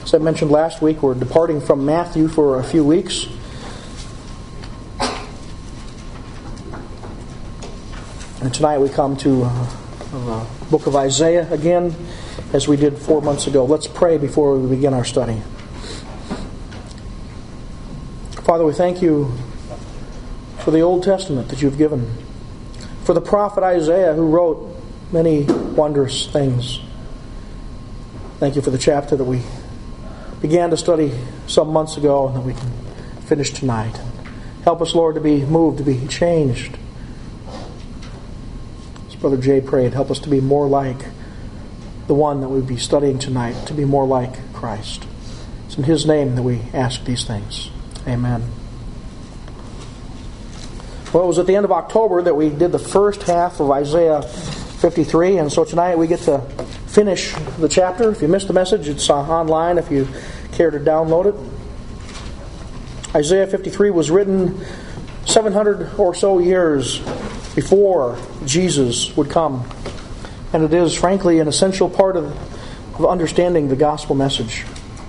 As I mentioned last week, we're departing from Matthew for a few weeks. And tonight we come to the book of Isaiah again, as we did 4 months ago. Let's pray before we begin our study. Father, we thank you for the Old Testament that you've given, for the prophet Isaiah who wrote many wondrous things. Thank you for the chapter that we began to study some months ago and that we can finish tonight. Help us, Lord, to be moved, to be changed. As Brother Jay prayed, help us to be more like the one that we'll be studying tonight, to be more like Christ. It's in His name that we ask these things. Amen. Well, it was at the end of October that we did the first half of Isaiah 53, and so tonight we get to finish the chapter. If you missed the message, it's online if you care to download it. Isaiah 53 was written 700 or so years before Jesus would come, and it is, frankly, an essential part of understanding the gospel message.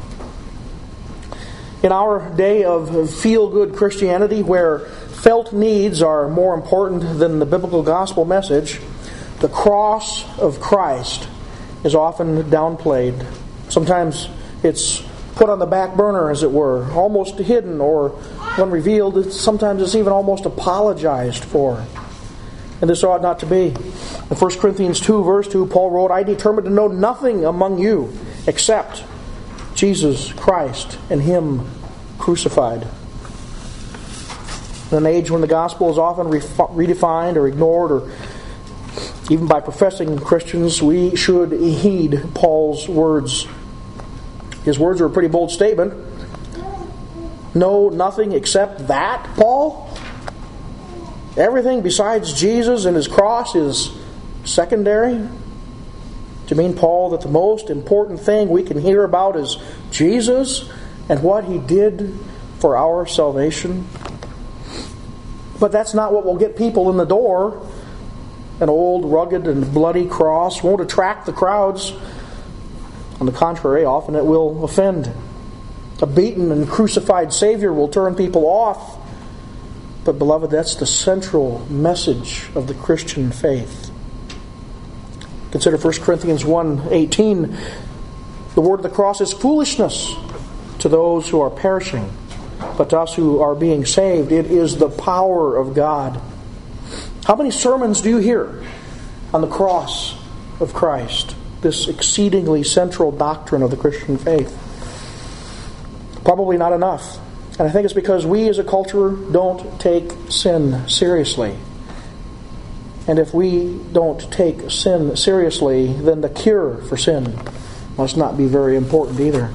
In our day of feel-good Christianity, where felt needs are more important than the biblical gospel message, the cross of Christ is often downplayed. Sometimes it's put on the back burner, as it were, almost hidden, or when revealed, sometimes it's even almost apologized for. And this ought not to be. In 1 Corinthians 2, verse 2, Paul wrote, "I determined to know nothing among you except Jesus Christ and Him crucified." In an age when the gospel is often redefined or ignored, or even by professing Christians, we should heed Paul's words. His words are a pretty bold statement. Know nothing except that, Paul? Everything besides Jesus and His cross is secondary? Do you mean, Paul, that the most important thing we can hear about is Jesus and what He did for our salvation? But that's not what will get people in the door. An old, rugged, and bloody cross won't attract the crowds. On the contrary, often it will offend. A beaten and crucified Savior will turn people off. But, beloved, that's the central message of the Christian faith. Consider 1 Corinthians 1:18. The word of the cross is foolishness to those who are perishing, but to us who are being saved, it is the power of God. How many sermons do you hear on the cross of Christ, this exceedingly central doctrine of the Christian faith? Probably not enough. And I think it's because we as a culture don't take sin seriously. And if we don't take sin seriously, then the cure for sin must not be very important either.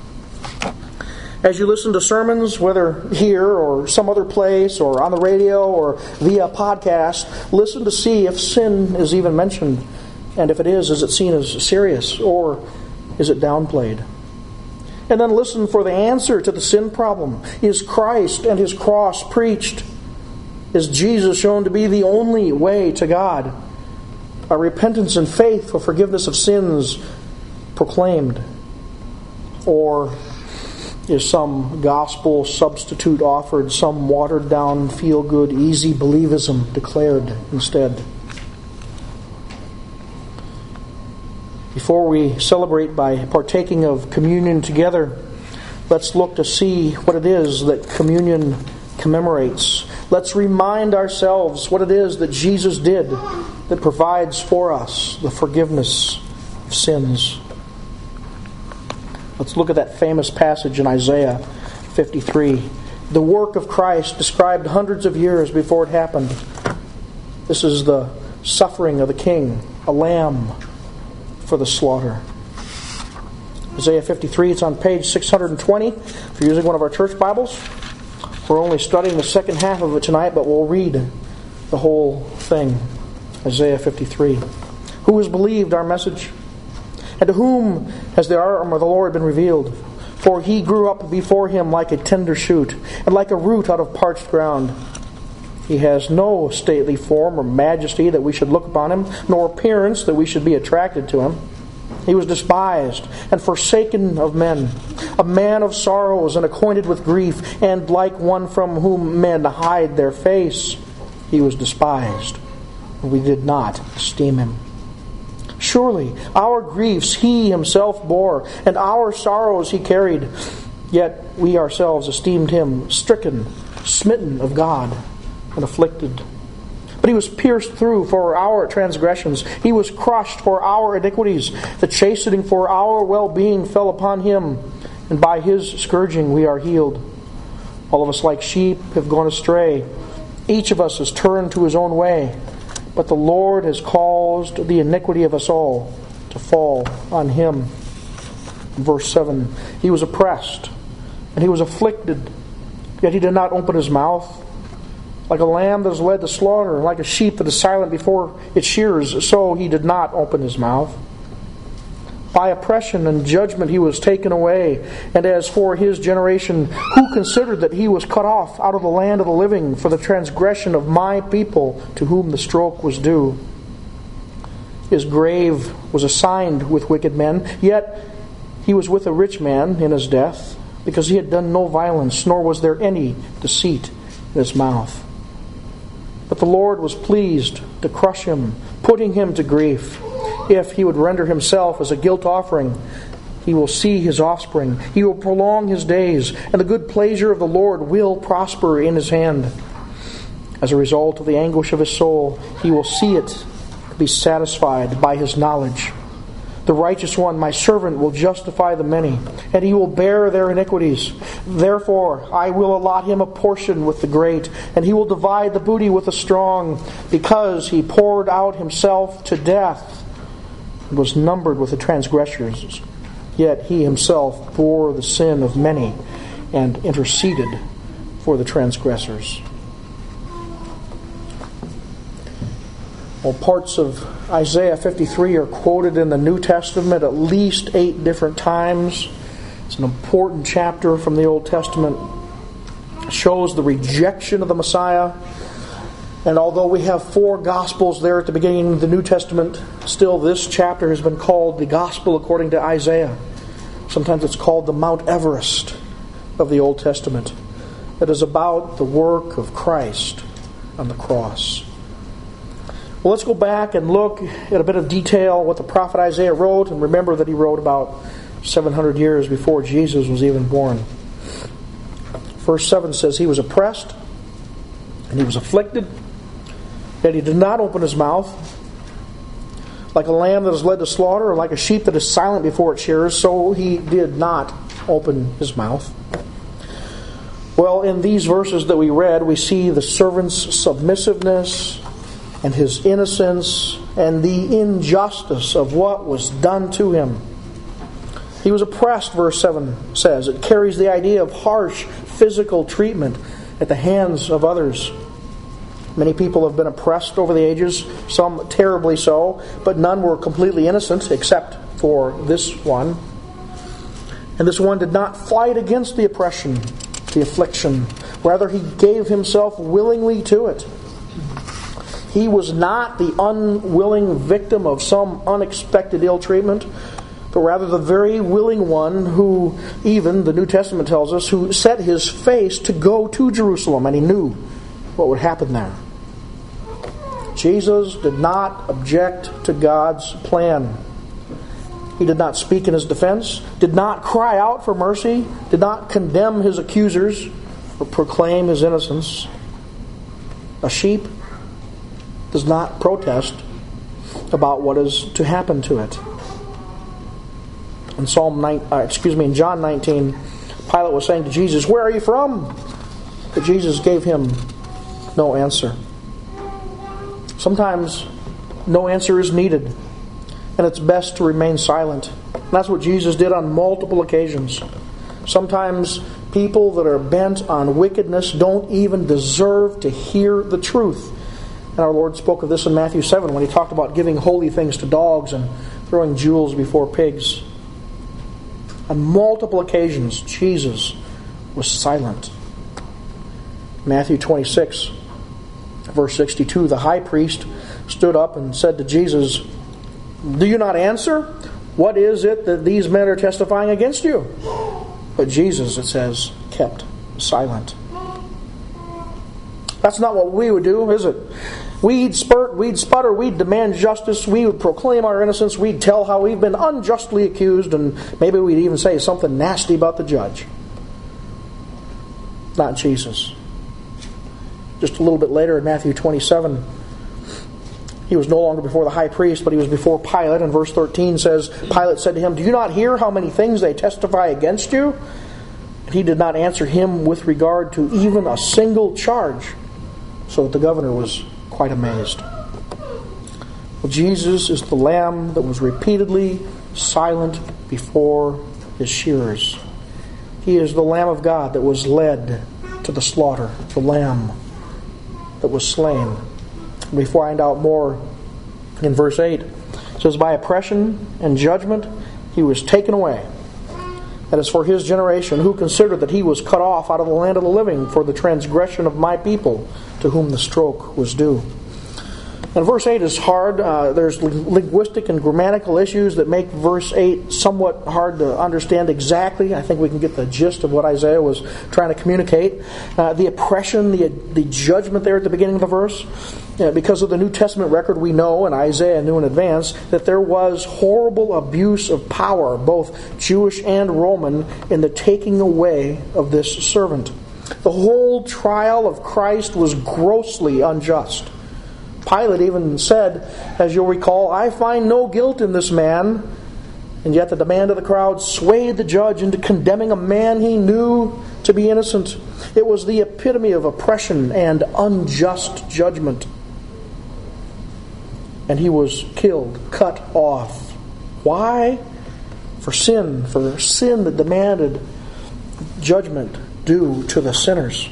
As you listen to sermons, whether here or some other place or on the radio or via podcast, listen to see if sin is even mentioned. And if it is it seen as serious, or is it downplayed? And then listen for the answer to the sin problem. Is Christ and His cross preached? Is Jesus shown to be the only way to God? Are repentance and faith for forgiveness of sins proclaimed? Or is some gospel substitute offered, some watered-down, feel-good, easy believism declared instead? Before we celebrate by partaking of communion together, let's look to see what it is that communion commemorates. Let's remind ourselves what it is that Jesus did that provides for us the forgiveness of sins. Let's look at that famous passage in Isaiah 53. The work of Christ described hundreds of years before it happened. This is the suffering of the King, a lamb for the slaughter. Isaiah 53, it's on page 620. If you're using one of our church Bibles, we're only studying the second half of it tonight, but we'll read the whole thing. Isaiah 53. Who has believed our message? And to whom has the arm of the Lord been revealed? For He grew up before Him like a tender shoot, and like a root out of parched ground. He has no stately form or majesty that we should look upon Him, nor appearance that we should be attracted to Him. He was despised and forsaken of men, a man of sorrows and acquainted with grief, and like one from whom men hide their face. He was despised, and we did not esteem him. Surely our griefs he himself bore, and our sorrows he carried. Yet we ourselves esteemed him stricken, smitten of God, and afflicted. But he was pierced through for our transgressions. He was crushed for our iniquities. The chastening for our well-being fell upon him, and by his scourging we are healed. All of us like sheep have gone astray. Each of us has turned to his own way. But the Lord has caused the iniquity of us all to fall on him. Verse 7, he was oppressed, and he was afflicted, yet he did not open his mouth. Like a lamb that is led to slaughter, like a sheep that is silent before its shearers, so he did not open his mouth. By oppression and judgment he was taken away. And as for his generation, who considered that he was cut off out of the land of the living for the transgression of my people, to whom the stroke was due? His grave was assigned with wicked men, yet he was with a rich man in his death, because he had done no violence, nor was there any deceit in his mouth. But the Lord was pleased to crush him, putting him to grief. If he would render himself as a guilt offering, he will see his offspring. He will prolong his days, and the good pleasure of the Lord will prosper in his hand. As a result of the anguish of his soul, he will see it, be satisfied by his knowledge. The righteous one, my servant, will justify the many, and he will bear their iniquities. Therefore, I will allot him a portion with the great, and he will divide the booty with the strong, because he poured out himself to death and was numbered with the transgressors. Yet he himself bore the sin of many and interceded for the transgressors. Well, parts of Isaiah 53 are quoted in the New Testament at least 8 different times. It's an important chapter from the Old Testament. It shows the rejection of the Messiah. And although we have 4 Gospels there at the beginning of the New Testament, still this chapter has been called the Gospel according to Isaiah. Sometimes it's called the Mount Everest of the Old Testament. It is about the work of Christ on the cross. Well, let's go back and look at a bit of detail what the prophet Isaiah wrote, and remember that he wrote about 700 years before Jesus was even born. Verse 7 says, he was oppressed and he was afflicted, yet he did not open his mouth. Like a lamb that is led to slaughter, or like a sheep that is silent before its shearers, so he did not open his mouth. Well, in these verses that we read, we see the servant's submissiveness and his innocence and the injustice of what was done to him. He was oppressed, verse 7 says. It carries the idea of harsh physical treatment at the hands of others. Many people have been oppressed over the ages, some terribly so, but none were completely innocent except for this one. And this one did not fight against the oppression, the affliction. Rather, he gave himself willingly to it. He was not the unwilling victim of some unexpected ill treatment, but rather the very willing one who, even the New Testament tells us, who set his face to go to Jerusalem, and he knew what would happen there. Jesus did not object to God's plan. He did not speak in his defense, did not cry out for mercy, did not condemn his accusers, or proclaim his innocence. A sheep does not protest about what is to happen to it. In in John 19, Pilate was saying to Jesus, "Where are you from?" But Jesus gave him no answer. Sometimes no answer is needed, and it's best to remain silent. And that's what Jesus did on multiple occasions. Sometimes people that are bent on wickedness don't even deserve to hear the truth. And our Lord spoke of this in Matthew 7 when he talked about giving holy things to dogs and throwing jewels before pigs. On multiple occasions, Jesus was silent. Matthew 26, verse 62, the high priest stood up and said to Jesus, "Do you not answer? What is it that these men are testifying against you? But Jesus, it says, kept silent. That's not what we would do, is it? We'd sputter, we'd demand justice, we would proclaim our innocence, we'd tell how we've been unjustly accused, and maybe we'd even say something nasty about the judge. Not Jesus. Just a little bit later in Matthew 27, he was no longer before the high priest, but he was before Pilate, and verse 13 says, Pilate said to him, "Do you not hear how many things they testify against you?" And he did not answer him with regard to even a single charge, so that the governor was quite amazed. Well, Jesus is the lamb that was repeatedly silent before his shearers. He is the Lamb of God that was led to the slaughter, the lamb that was slain. We find out more in verse 8. It says, "By oppression and judgment he was taken away. That is for his generation, who considered that he was cut off out of the land of the living for the transgression of my people, to whom the stroke was due." And verse 8 is hard. There's linguistic and grammatical issues that make verse 8 somewhat hard to understand exactly. I think we can get the gist of what Isaiah was trying to communicate. The oppression, the judgment there at the beginning of the verse. Because of the New Testament record, we know, and Isaiah knew in advance, that there was horrible abuse of power, both Jewish and Roman, in the taking away of this servant. The whole trial of Christ was grossly unjust. Pilate even said, as you'll recall, "I find no guilt in this man." And yet the demand of the crowd swayed the judge into condemning a man he knew to be innocent. It was the epitome of oppression and unjust judgment. And he was killed, cut off. Why? For sin that demanded judgment due to the sinners.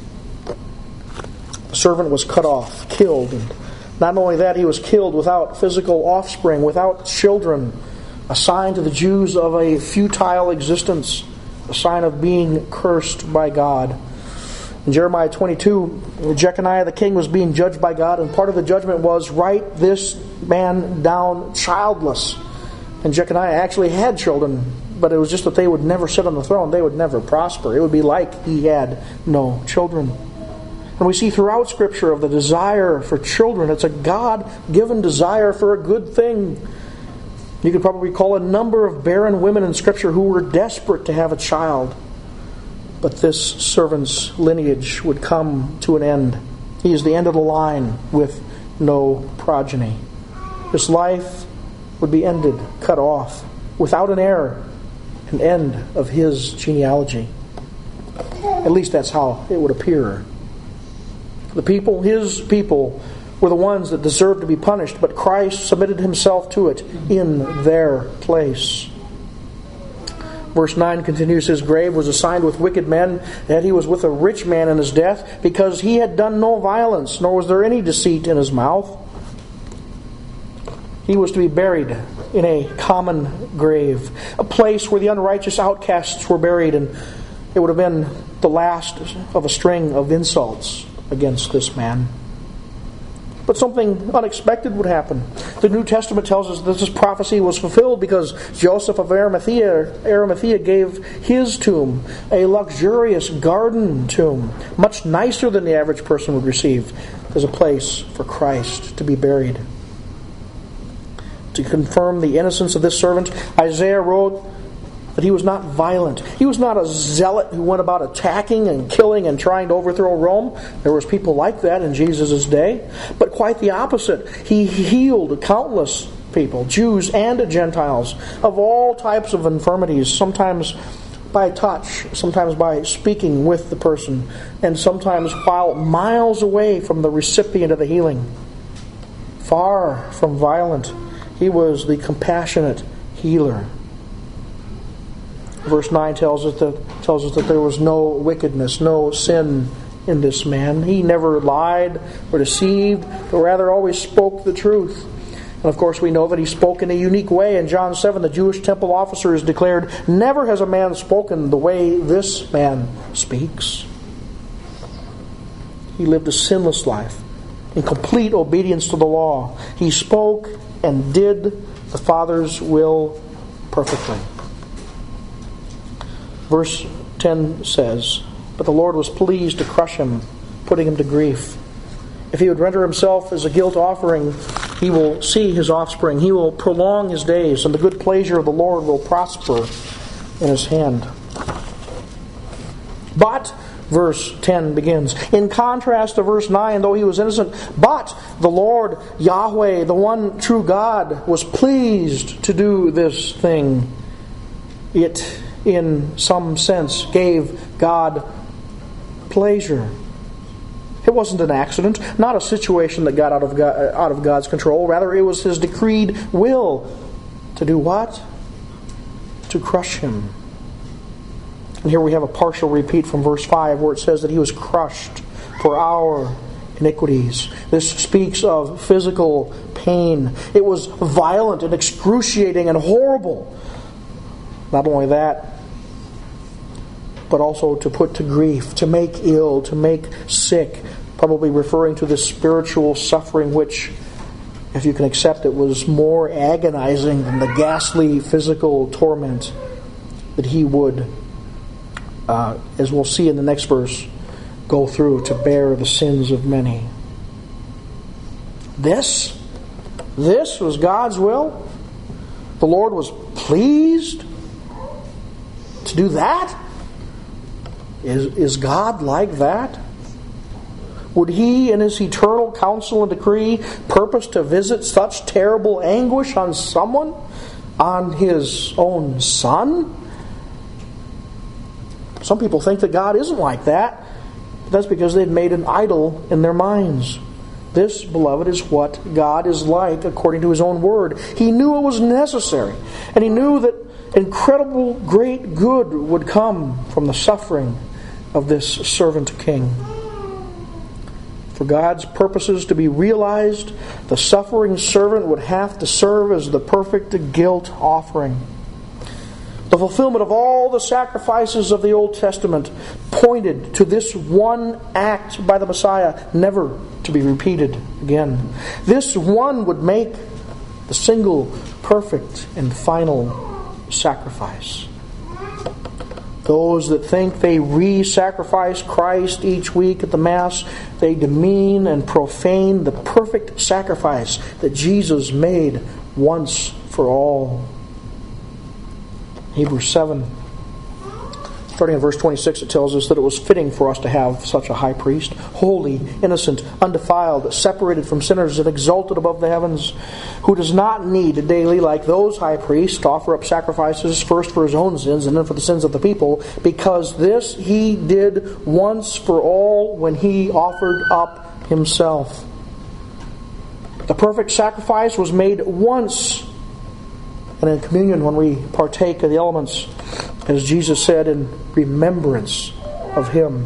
The servant was cut off, killed. And not only that, he was killed without physical offspring, without children, a sign to the Jews of a futile existence, a sign of being cursed by God. In Jeremiah 22, Jeconiah the king was being judged by God, and part of the judgment was, write this man down childless. And Jeconiah actually had children, but it was just that they would never sit on the throne. They would never prosper. It would be like he had no children. And we see throughout Scripture of the desire for children. It's a God-given desire for a good thing. You could probably recall a number of barren women in Scripture who were desperate to have a child. But this servant's lineage would come to an end. He is the end of the line with no progeny. His life would be ended, cut off, without an heir, an end of his genealogy. At least that's how it would appear. The people, his people, were the ones that deserved to be punished, but Christ submitted himself to it in their place. Verse 9 continues, his grave was assigned with wicked men, that he was with a rich man in his death, because he had done no violence, nor was there any deceit in his mouth. He was to be buried in a common grave, a place where the unrighteous outcasts were buried, and it would have been the last of a string of insults against this man. But something unexpected would happen. The New Testament tells us that this prophecy was fulfilled because Joseph of Arimathea gave his tomb a luxurious garden tomb, much nicer than the average person would receive, as a place for Christ to be buried. To confirm the innocence of this servant, Isaiah wrote that he was not violent. He was not a zealot who went about attacking and killing and trying to overthrow Rome. There was people like that in Jesus' day. But quite the opposite. He healed countless people, Jews and Gentiles, of all types of infirmities, sometimes by touch, sometimes by speaking with the person, and sometimes while miles away from the recipient of the healing. Far from violent, he was the compassionate healer. Verse 9 tells us that there was no wickedness, no sin in this man. He never lied or deceived, but rather always spoke the truth. And of course we know that he spoke in a unique way. In John 7, the Jewish temple officers declared, never has a man spoken the way this man speaks. He lived a sinless life in complete obedience to the law. He spoke and did the Father's will perfectly. Verse 10 says, "But the Lord was pleased to crush him, putting him to grief. If he would render himself as a guilt offering, he will see his offspring. He will prolong his days, and the good pleasure of the Lord will prosper in his hand." But, verse 10 begins, in contrast to verse 9, though he was innocent, but the Lord, Yahweh, the one true God, was pleased to do this thing. It, in some sense, gave God pleasure. It wasn't an accident, not a situation that got out of God's control. Rather, it was His decreed will to do what? To crush him. And here we have a partial repeat from verse 5 where it says that He was crushed for our iniquities. This speaks of physical pain. It was violent and excruciating and horrible. Not only that, but also to put to grief, to make ill, to make sick, probably referring to the spiritual suffering which, if you can accept it, was more agonizing than the ghastly physical torment that He would, as we'll see in the next verse, go through to bear the sins of many. This was God's will. The Lord was pleased to do that. Is God like that? Would He, in His eternal counsel and decree, purpose to visit such terrible anguish on someone? On His own Son? Some people think that God isn't like that. That's because they've made an idol in their minds. This, beloved, is what God is like according to His own Word. He knew it was necessary. And He knew that incredible, great good would come from the suffering of this servant king. For God's purposes to be realized, the suffering servant would have to serve as the perfect guilt offering. The fulfillment of all the sacrifices of the Old Testament pointed to this one act by the Messiah, never to be repeated again. This one would make the single, perfect, and final sacrifice. Those that think they re-sacrifice Christ each week at the Mass, they demean and profane the perfect sacrifice that Jesus made once for all. Hebrews 7, starting in verse 26, it tells us that it was fitting for us to have such a high priest, holy, innocent, undefiled, separated from sinners, and exalted above the heavens, who does not need daily, like those high priests, to offer up sacrifices first for his own sins and then for the sins of the people, because this he did once for all when he offered up himself. The perfect sacrifice was made once. And in communion, when we partake of the elements, as Jesus said, in remembrance of Him.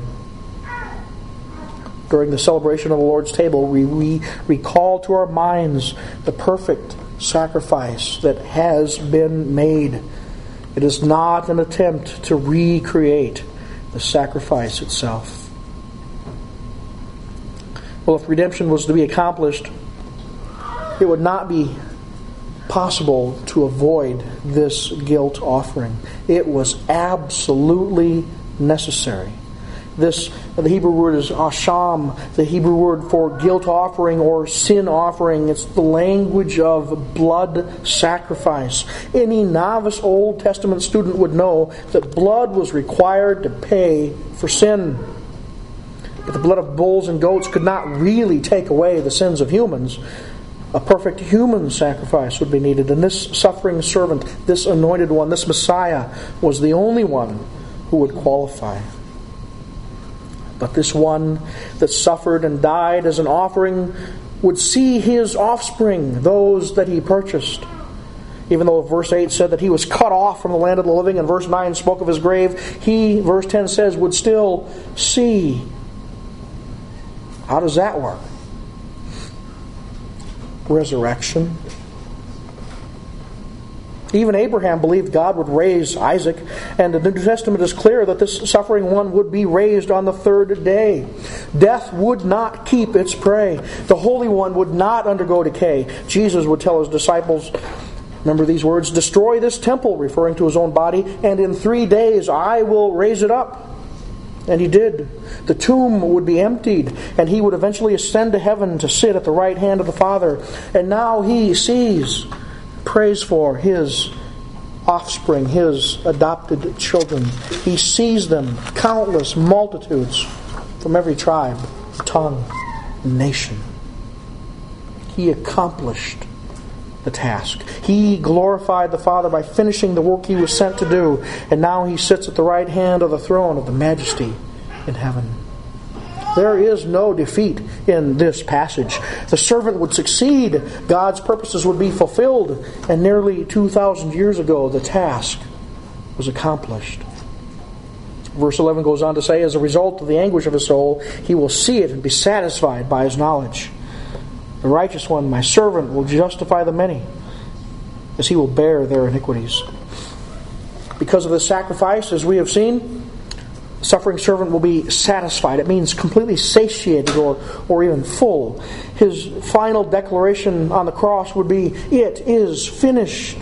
During the celebration of the Lord's table, we recall to our minds the perfect sacrifice that has been made. It is not an attempt to recreate the sacrifice itself. Well, if redemption was to be accomplished, it would not be possible to avoid this guilt offering. It was absolutely necessary. The Hebrew word is asham, the Hebrew word for guilt offering or sin offering. It's the language of blood sacrifice. Any novice Old Testament student would know that blood was required to pay for sin. But the blood of bulls and goats could not really take away the sins of humans. A perfect human sacrifice would be needed. And this suffering servant, this anointed one, this Messiah, was the only one who would qualify. But this one that suffered and died as an offering would see his offspring, those that he purchased. Even though verse 8 said that he was cut off from the land of the living, and verse 9 spoke of his grave, he, verse 10 says, would still see. How does that work? Resurrection. Even Abraham believed God would raise Isaac, and the New Testament is clear that this suffering one would be raised on the third day. Death would not keep its prey. The Holy One would not undergo decay. Jesus would tell His disciples Remember these words, destroy this temple, referring to his own body, and in 3 days I will raise it up. And he did. The tomb would be emptied, and he would eventually ascend to heaven to sit at the right hand of the Father. And now he sees, prays for his offspring, his adopted children. He sees them, countless multitudes from every tribe, tongue, and nation. He accomplished the task. He glorified the Father by finishing the work he was sent to do, and now he sits at the right hand of the throne of the Majesty in heaven. There is no defeat in this passage. The servant would succeed. God's purposes would be fulfilled. And nearly 2,000 years ago, the task was accomplished. Verse 11 goes on to say, as a result of the anguish of his soul, he will see it and be satisfied by his knowledge. The righteous one, my servant, will justify the many, as he will bear their iniquities. Because of the sacrifice, as we have seen, the suffering servant will be satisfied. It means completely satiated or even full. His final declaration on the cross would be, it is finished.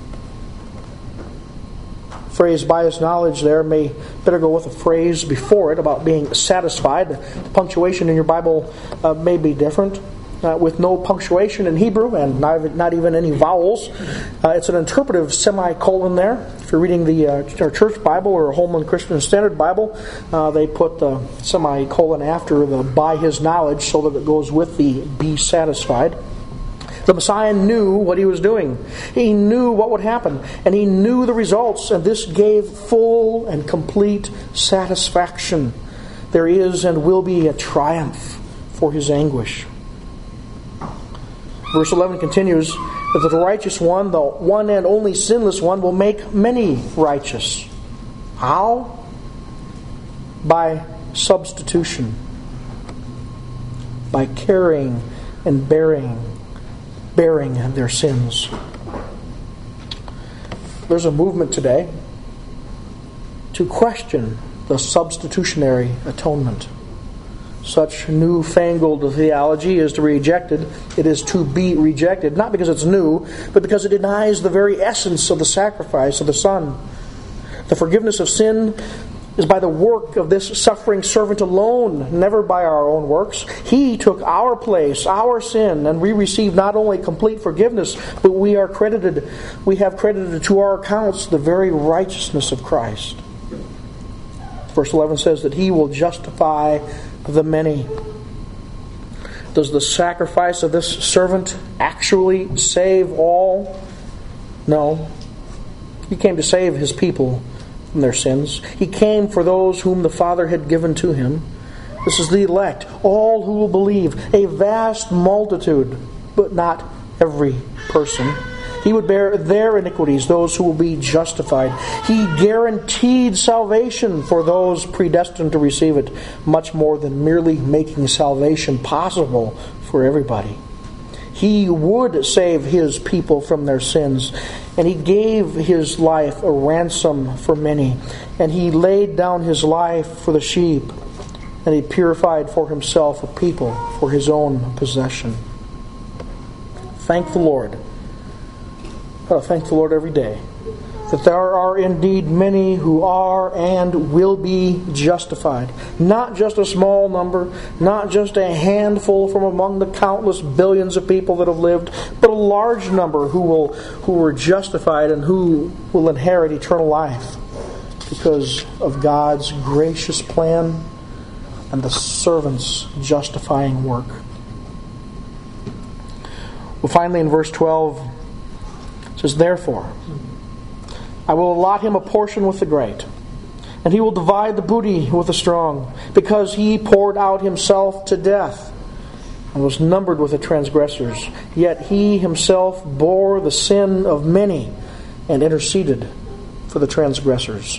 Phrase by his knowledge there may better go with a phrase before it about being satisfied. The punctuation in your Bible may be different. With no punctuation in Hebrew and not even any vowels. It's an interpretive semicolon there. If you're reading our church Bible or Holman Christian Standard Bible, they put the semicolon after the by his knowledge so that it goes with the be satisfied. The Messiah knew what he was doing. He knew what would happen, and he knew the results, and this gave full and complete satisfaction. There is and will be a triumph for his anguish. Verse 11 continues that the righteous one, the one and only sinless one, will make many righteous. How? By substitution. By carrying and bearing their sins. There's a movement today to question the substitutionary atonement. Such newfangled theology is to be rejected. It is to be rejected, not because it's new, but because it denies the very essence of the sacrifice of the Son. The forgiveness of sin is by the work of this suffering servant alone, never by our own works. He took our place, our sin, and we receive not only complete forgiveness, but we have credited to our accounts the very righteousness of Christ. Verse 11 says that he will justify the many. Does the sacrifice of this servant actually save all? No. He came to save his people from their sins. He came for those whom the Father had given to him. This is the elect, all who will believe, a vast multitude, but not every person. He would bear their iniquities, those who will be justified. He guaranteed salvation for those predestined to receive it, much more than merely making salvation possible for everybody. He would save his people from their sins, and he gave his life a ransom for many, and he laid down his life for the sheep, and he purified for himself a people for his own possession. Thank the Lord. Thank the Lord every day that there are indeed many who are and will be justified. Not just a small number, not just a handful from among the countless billions of people that have lived, but a large number who were justified and who will inherit eternal life because of God's gracious plan and the servant's justifying work. Well, finally in verse 12, it says, therefore, I will allot him a portion with the great, and he will divide the booty with the strong, because he poured out himself to death and was numbered with the transgressors. Yet he himself bore the sin of many and interceded for the transgressors.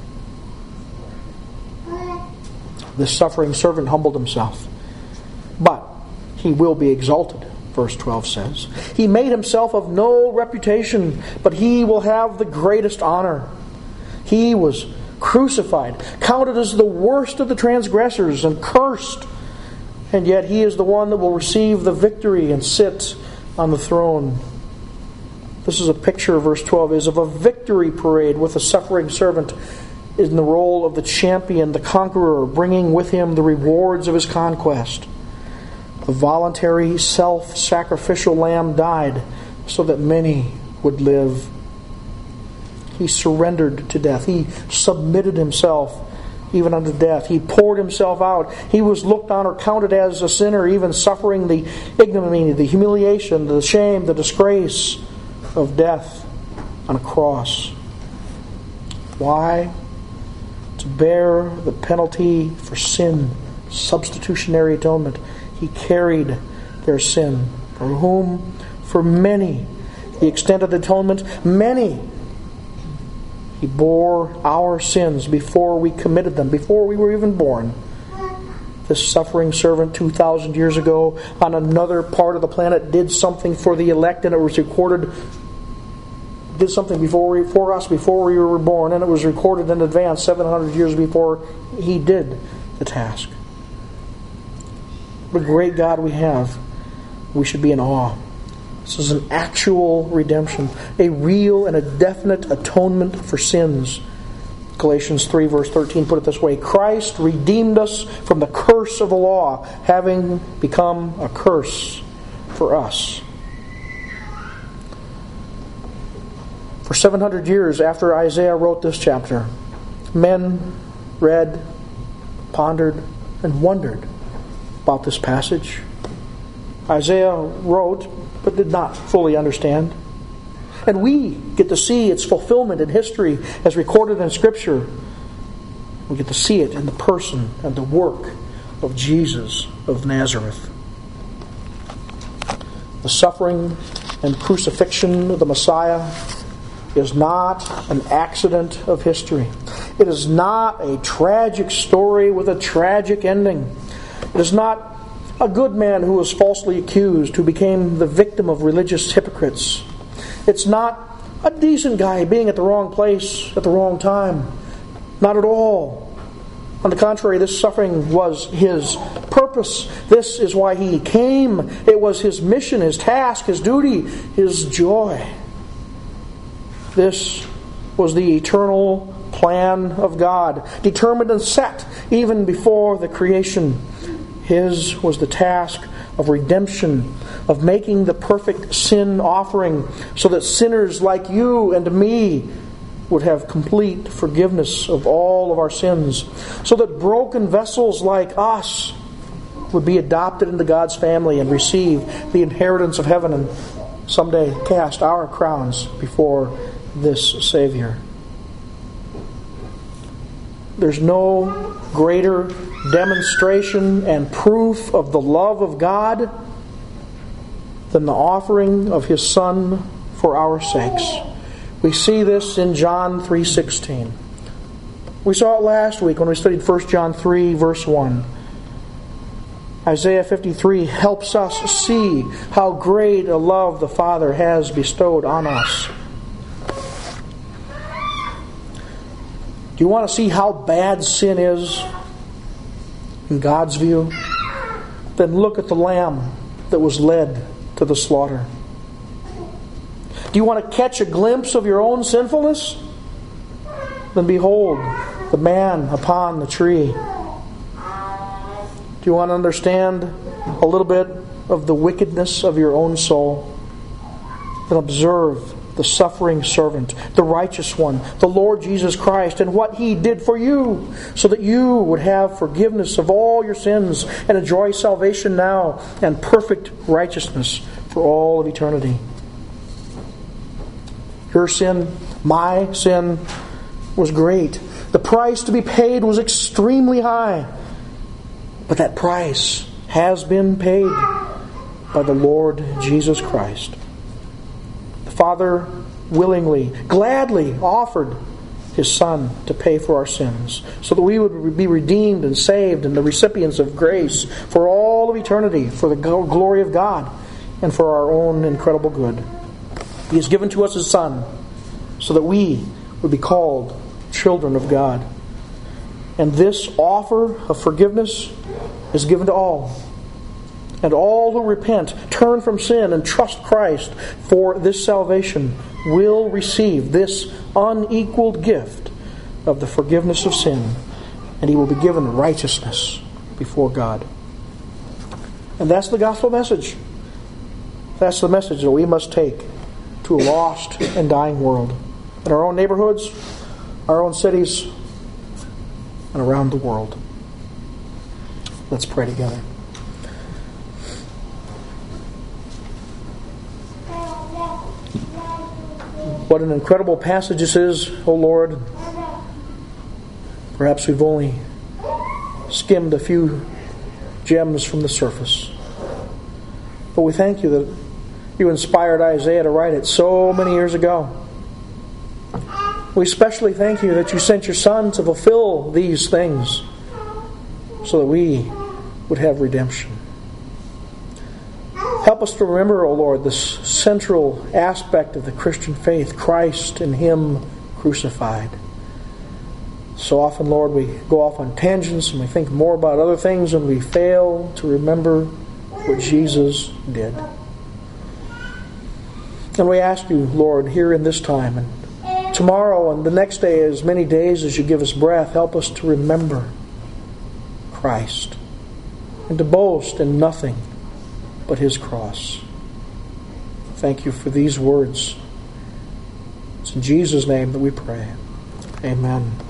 This suffering servant humbled himself, but he will be exalted. Verse 12 says, he made himself of no reputation, but he will have the greatest honor. He was crucified, counted as the worst of the transgressors, and cursed. And yet he is the one that will receive the victory and sit on the throne. This is a picture, verse 12 is, of a victory parade with a suffering servant in the role of the champion, the conqueror, bringing with him the rewards of his conquest. The voluntary, self-sacrificial lamb died so that many would live. He surrendered to death. He submitted himself even unto death. He poured himself out. He was looked on or counted as a sinner, even suffering the ignominy, the humiliation, the shame, the disgrace of death on a cross. Why? To bear the penalty for sin, substitutionary atonement. He carried their sin. For whom? For many. The extent of the atonement, many. He bore our sins before we committed them, before we were even born. This suffering servant 2,000 years ago on another part of the planet did something for the elect, and it was recorded, did something for us before we were born, and it was recorded in advance 700 years before he did the task. What a great God we have. We should be in awe. This is an actual redemption, a real and a definite atonement for sins. Galatians 3 verse 13 put it this way: Christ redeemed us from the curse of the law, having become a curse for us. For 700 years after Isaiah wrote this chapter, men read, pondered, and wondered about this passage. Isaiah wrote, but did not fully understand. And we get to see its fulfillment in history as recorded in Scripture. We get to see it in the person and the work of Jesus of Nazareth. The suffering and crucifixion of the Messiah is not an accident of history. It is not a tragic story with a tragic ending. It is not a good man who was falsely accused, who became the victim of religious hypocrites. It's not a decent guy being at the wrong place at the wrong time. Not at all. On the contrary, this suffering was his purpose. This is why he came. It was his mission, his task, his duty, his joy. This was the eternal plan of God, determined and set even before the creation. His was the task of redemption, of making the perfect sin offering so that sinners like you and me would have complete forgiveness of all of our sins, so that broken vessels like us would be adopted into God's family and receive the inheritance of heaven and someday cast our crowns before this Savior. There's no greater demonstration and proof of the love of God than the offering of His Son for our sakes. We see this in John 3:16. We saw it last week when we studied 1 John 3 verse 1. Isaiah 53 helps us see how great a love the Father has bestowed on us. Do you want to see how bad sin is in God's view? Then look at the lamb that was led to the slaughter. Do you want to catch a glimpse of your own sinfulness? Then behold the man upon the tree. Do you want to understand a little bit of the wickedness of your own soul? Then observe the suffering servant, the righteous one, the Lord Jesus Christ, and what He did for you, so that you would have forgiveness of all your sins and enjoy salvation now and perfect righteousness for all of eternity. Your sin, my sin, was great. The price to be paid was extremely high. But that price has been paid by the Lord Jesus Christ. The Father willingly, gladly offered His Son to pay for our sins, so that we would be redeemed and saved and the recipients of grace for all of eternity, for the glory of God and for our own incredible good. He has given to us His Son so that we would be called children of God. And this offer of forgiveness is given to all. And all who repent, turn from sin, and trust Christ for this salvation will receive this unequaled gift of the forgiveness of sin, and he will be given righteousness before God. And that's the gospel message. That's the message that we must take to a lost and dying world, in our own neighborhoods, our own cities, and around the world. Let's pray together. What an incredible passage this is, O Lord. Perhaps we've only skimmed a few gems from the surface. But we thank you that you inspired Isaiah to write it so many years ago. We especially thank you that you sent your Son to fulfill these things so that we would have redemption. Help us to remember, O Lord, this central aspect of the Christian faith, Christ and Him crucified. So often, Lord, we go off on tangents and we think more about other things and we fail to remember what Jesus did. And we ask you, Lord, here in this time and tomorrow and the next day, as many days as you give us breath, help us to remember Christ and to boast in nothing but His cross. Thank you for these words. It's in Jesus' name that we pray. Amen.